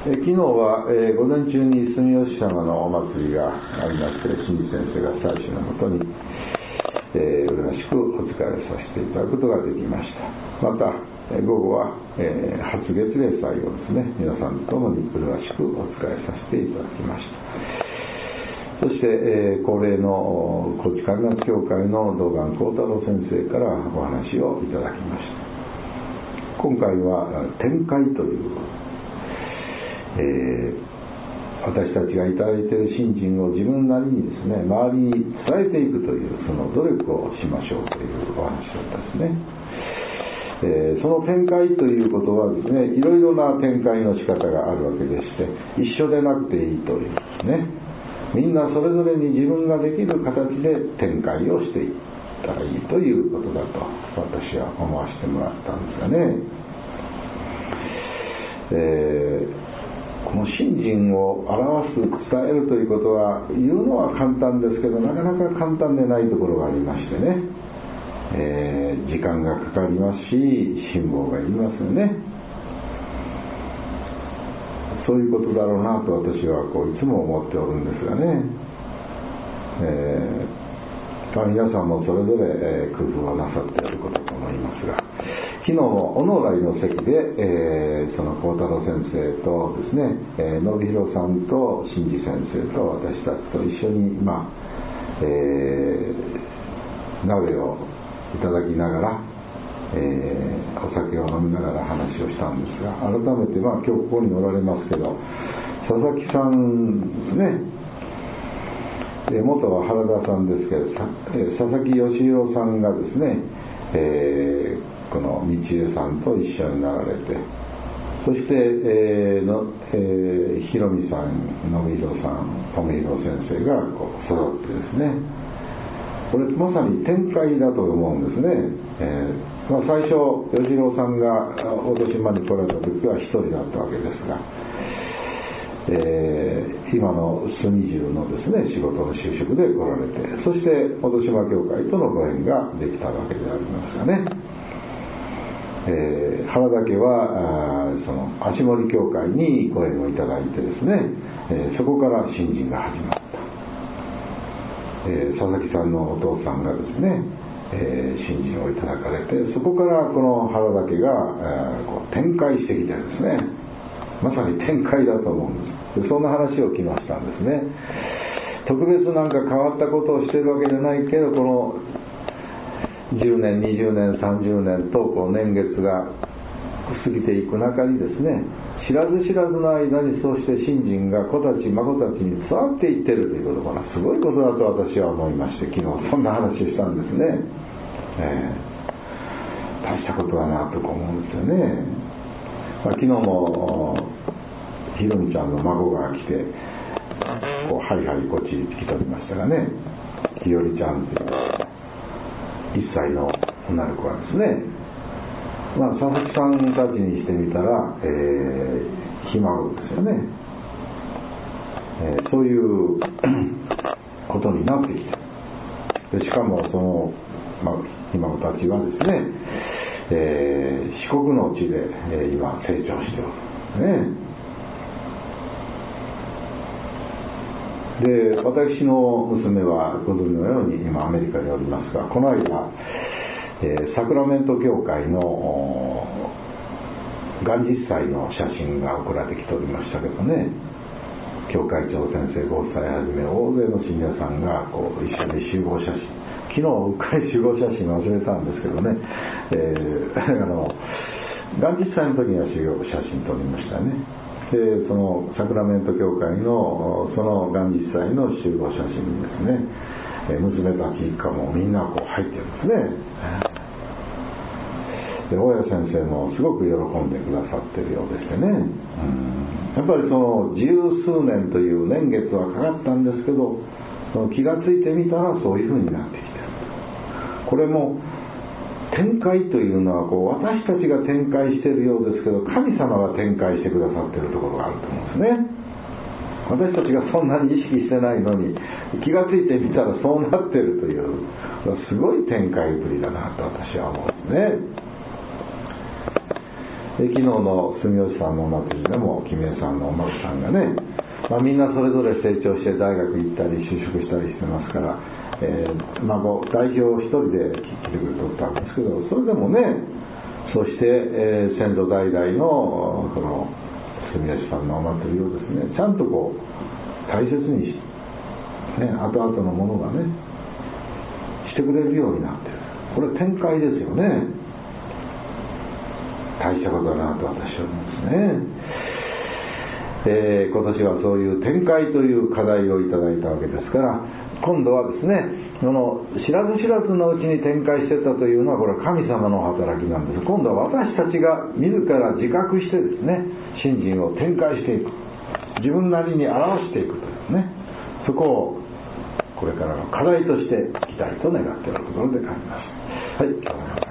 昨日は、午前中に住吉様のお祭りがありまして、新次先生が祭祀のもとに、うるましくお仕えさせていただくことができました。また、午後は、初月例祭をですね、皆さんともにうるましくお仕えさせていただきました。そして、恒例の高知観覧協会の道元幸太郎先生からお話をいただきました。今回は天界という、私たちがいただいている信心を自分なりにですね、周りに伝えていくというその努力をしましょうというお話だったですね。その展開ということはですね、いろいろな展開の仕方があるわけでして、一緒でなくていいというですね、みんなそれぞれに自分ができる形で展開をしていったらいいということだと私は思わせてもらったんですがね。この信心を表す、伝えるということは言うのは簡単ですけど、なかなか簡単でないところがありましてね、時間がかかりますし、辛抱がいりますよね。そういうことだろうなと私はいつも思っておるんですがね、皆さんもそれぞれ、工夫をなさっていることと思いますが、昨日もお能来の席で、その幸太郎先生とですね、信弘さんと新次先生と私たちと一緒に、鍋をいただきながら、お酒を飲みながら話をしたんですが、改めて今日ここにおられますけど、佐々木さんですね、元は原田さんですけど、佐々木義弘さんがですね、この道江さんと一緒になられて、そして、ひろみさん、信弘さん、留弘先生が揃ってですね、これまさに展開だと思うんですね。最初義弘さんが大戸島に来られた時は一人だったわけですが、今の住住のですね、仕事の就職で来られて、そして大戸島教会とのご縁ができたわけでありますがね、原田家はその足森教会にご縁をいただいてですね、そこから信心が始まった。佐々木さんのお父さんがですね、信心をいただかれて、そこからこの原田家が展開してきてですね、まさに展開だと思うんです。そんな話を聞きましたんですね。特別なんか変わったことをしているわけじゃないけど、この10年、20年、30年と年月が過ぎていく中にですね、知らず知らずの間にそうして信心が子たち孫たちに伝わっていっているということがすごいことだと私は思いまして、昨日そんな話をしたんですね。大したことだなと思うんですよね。昨日もひろみちゃんの孫が来てハリハリこっちに来ておりましたがね、ひよりちゃんという1歳の女の子がですね、佐々木さんたちにしてみたら、ひ孫ですよね、そういうことになってきて、でしかもその、ひ孫たちはですね、四国の地で、今成長しておるね。で、私の娘はご存知のように今アメリカにおりますが、この間、サクラメント教会の元日祭の写真が送られてきておりましたけどね、教会長先生ご夫妻はじめ大勢の信者さんが一緒に集合写真、昨日うっかり集合写真忘れたんですけどね、元日祭の時には集合写真撮りましたね。でそのサクラメント教会のその元日祭の集合写真にですね、娘たち一家もみんな入ってるんですね。で大家先生もすごく喜んでくださってるようでしてね、やっぱりその十数年という年月はかかったんですけど、その気がついてみたらそういうふうになってきてる。これも展開というのは私たちが展開しているようですけど、神様が展開してくださっているところがあると思うんですね。私たちがそんなに意識してないのに気がついてみたらそうなっているという、すごい展開ぶりだなと私は思うんですね。 昨日の住吉さんのお祭りでも君江さんのお孫さんがね、みんなそれぞれ成長して大学行ったり就職したりしてますから、孫代表一人で来てくれておったんですけど、それでもね、そして、先祖代々のこの住吉さんのお祭りをですね、ちゃんとこう大切にし、ね、後々のものがねしてくれるようになっている。これ展開ですよね。大したことだなと私は思うんですね。今年はそういう展開という課題をいただいたわけですから、今度はですね、この知らず知らずのうちに展開していたというのはこれは神様の働きなんです。今度は私たちが自ら自覚してですね、信心を展開していく、自分なりに表していくというね、そこをこれからの課題としていきたいと願っているところであります。はい。